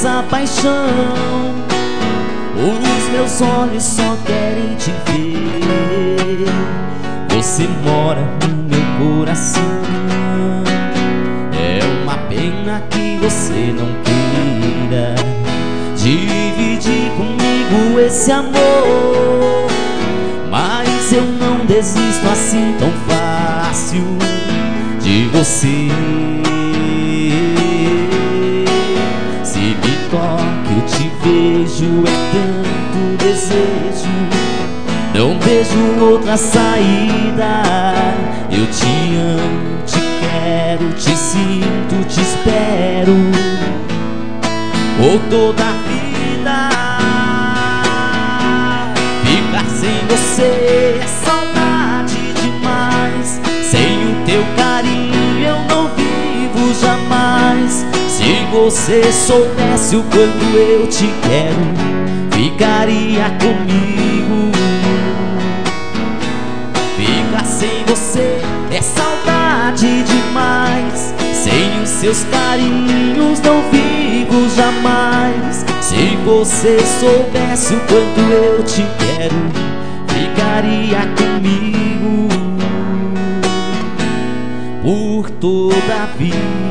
essa paixão. Os meus olhos só querem te ver. Você mora no meu coração. É uma pena que você não queira dividir comigo esse amor, mas eu não desisto assim tão fácil de você. Se me toca, eu te vejo, é tanto desejo, não vejo outra saída. Eu te amo, te quero, te sinto, te espero por toda a vida. Ficar sem você é saudade demais. Sem o teu carinho eu não vivo jamais. Se você soubesse o quanto eu te quero, ficaria comigo. Ficar sem você é saudade demais. Sem os seus carinhos não vivo jamais. Se você soubesse o quanto eu te quero, ficaria comigo por toda a vida.